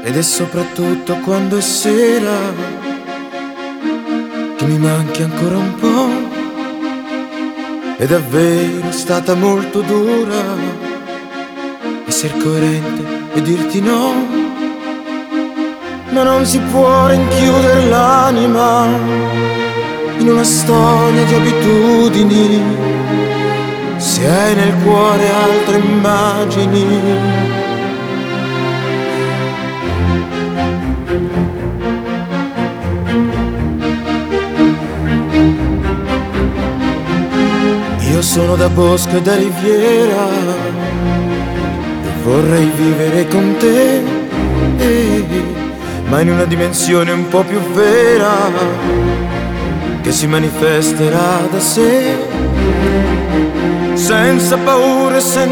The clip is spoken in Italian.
ed è soprattutto quando è sera che mi manchi ancora un po'. È davvero stata molto dura essere coerente e dirti no, ma non si può rinchiudere l'anima in una storia di abitudini se hai nel cuore altre immagini. Io sono da bosco e da riviera e vorrei vivere con te, ma in una dimensione un po' più vera che si manifesterà da sé, senza paure, senza